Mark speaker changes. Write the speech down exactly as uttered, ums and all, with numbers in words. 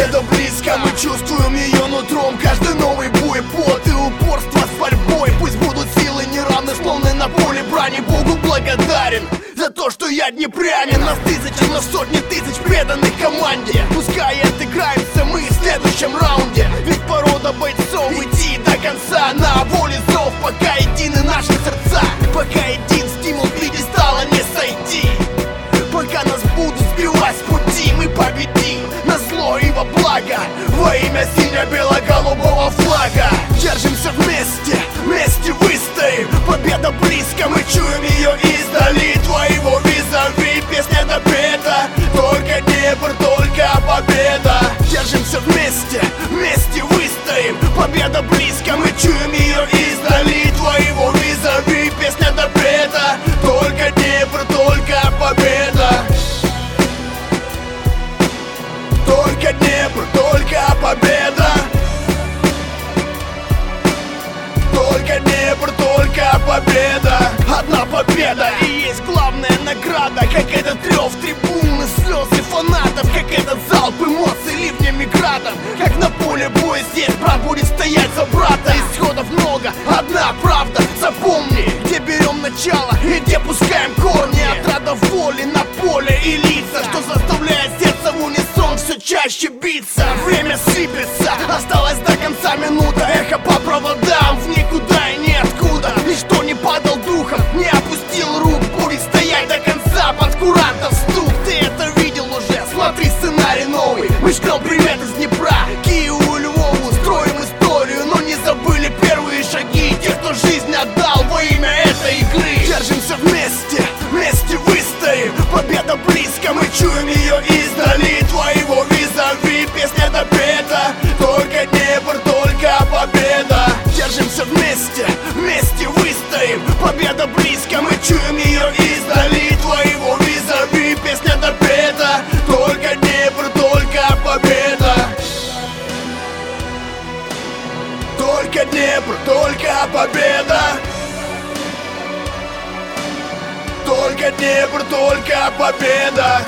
Speaker 1: победа близко, мы чувствуем ее нутром. Каждый новый бой, пот и упорство с борьбой. Пусть будут силы неравны, словно на поле брани. Богу благодарен за то, что я днепрянин. Нас тысячи, нас сотни тысяч преданных команде. Пускай отыграемся мы в следующем раунде. Ведь порода бойцов идти до конца. На воле зов, пока едины наши сердца. Пока един стимул пьедестала не сойти. Пока нас будут сбивать с пути, мы победим на зло и во благо. Во имя сине-бело-голубого флага. Держимся вместе, вместе выстоим. Победа близко, мы чуем ее издали. Твоего визави песня допета. Только Днепр, только победа. Держимся вместе, вместе выстоим. Победа близко, мы чуем ее издали. Твоего визави песня допета. Только Днепр, только победа. Только Днепр, только победа. Только Днепр, только победа. Одна победа и есть главная награда. Как этот рев трибуны, слезы фанатов. Как этот залп эмоций ливнями градом. Как на поле боя здесь брат будет стоять за брата. Исходов много, одна правда. Запомни, где берем начало и где пускаем корни. Отрада воли на поле и лица, что заставляет сердце в унисон все чаще биться. Время сыпется, осталось до конца минута. Эхо по проводам в никуда и ниоткуда. Ничто не падал духом, не опустил рук. Будет стоять до конца под курантов стук. Ты это видел уже, смотри сценарий новый. Мы ждем привет из Днепра, Киеву и Львову. Строим историю, но не забыли первые шаги тех, кто жизнь отдал во имя этой игры. Держимся вместе, вместе выстоим. Победа близко, мы чуем ее издали. Твоего визави песня допета. Только Днепр, только победа. Держимся вместе, вместе выстоим. Победа близко, мы чуем ее издали. Твоего визави песня допета. Только Днепр, только победа. Только Днепр, только победа. Только Днепр, только победа.